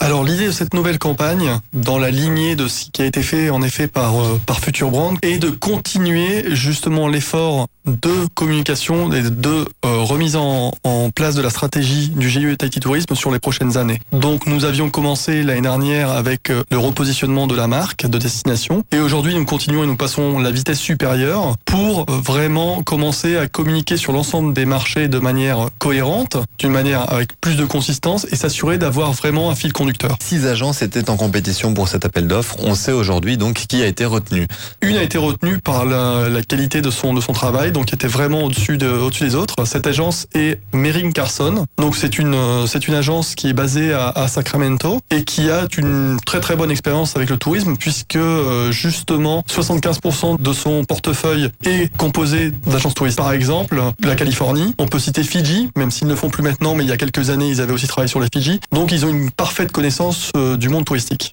Alors l'idée de cette nouvelle campagne, dans la lignée de ce qui a été fait en effet par Future Brand, est de continuer justement l'effort de communication et de remise en place de la stratégie du GIE Tahiti Tourisme sur les prochaines années. Donc nous avions commencé l'année dernière avec le repositionnement de la marque de destination et aujourd'hui nous continuons et nous passons la vitesse supérieure pour vraiment commencer à communiquer sur l'ensemble des marchés de manière cohérente, d'une manière avec plus de consistance et s'assurer d'avoir vraiment un fil conducteur. 6 agences étaient en compétition pour cet appel d'offres. On sait aujourd'hui donc qui a été retenu. Une a été retenue par la qualité de son travail, donc qui était vraiment au-dessus des autres. Cette agence est Mering Carson. Donc c'est une agence qui est basée à Sacramento et qui a une très très bonne expérience avec le tourisme puisque justement 75% de son portefeuille est composé d'agences touristes. Par exemple, la Californie, on peut citer Fidji, même s'ils ne le font plus maintenant, mais il y a quelques années, ils avaient aussi travaillé sur les Fidji. Donc ils ont une parfaite connaissance du monde touristique.